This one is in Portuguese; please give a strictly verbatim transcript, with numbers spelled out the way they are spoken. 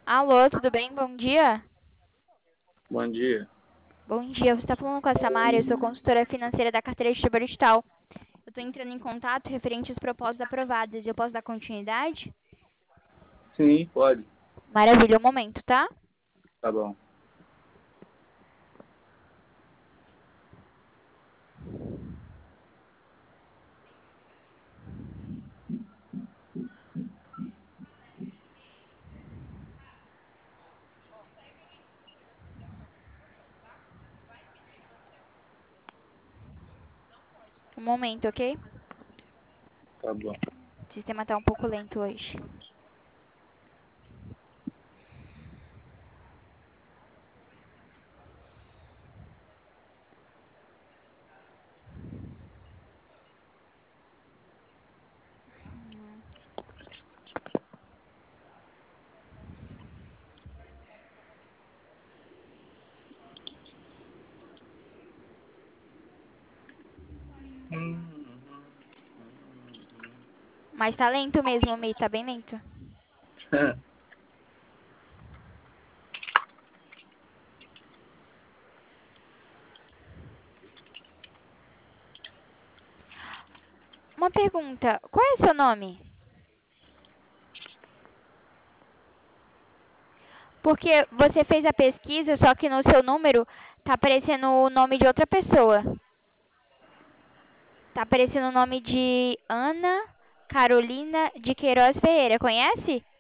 Alô, tudo bem? Bom dia. Bom dia. Bom dia, você está falando com a Samara, eu sou consultora financeira da carteira de trabalho digital. Eu estou entrando em contato referente às propostas aprovadas. Eu posso dar continuidade? Sim, pode. Maravilha, um momento, tá? Tá bom. Um momento, ok? Tá bom. O sistema está um pouco lento hoje. Hum. Mas tá lento mesmo, Mi, tá bem lento. Uma pergunta, qual é o seu nome? Porque você fez a pesquisa, só que no seu número tá aparecendo o nome de outra pessoa. Tá aparecendo o nome de Ana Carolina de Queiroz Ferreira, conhece?